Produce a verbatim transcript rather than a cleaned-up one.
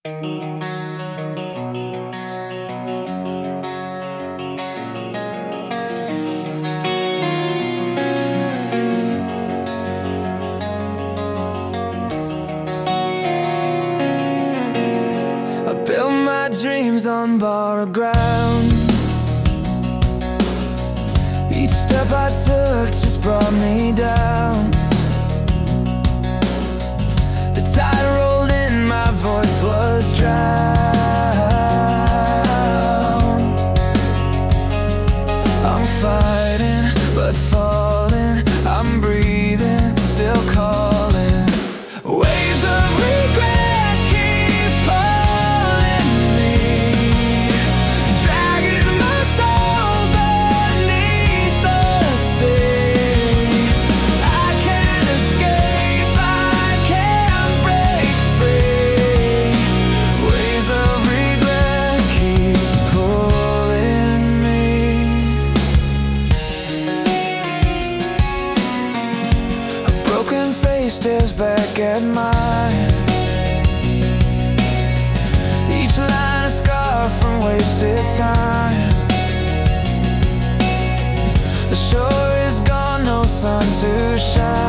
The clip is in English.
I built my dreams on borrowed ground. Each step I took just brought me down. The tide rolled in, my voice was drowned. I'm fighting, but falling. I'm breathing, still calling. Waves of regret keep pulling me, dragging my soul beneath the sea. I can't escape, I can't break free. Waves of regret keep pulling me. A broken face stares back at mine. Each line a scar from wasted time. The shore is gone, no sun to shine.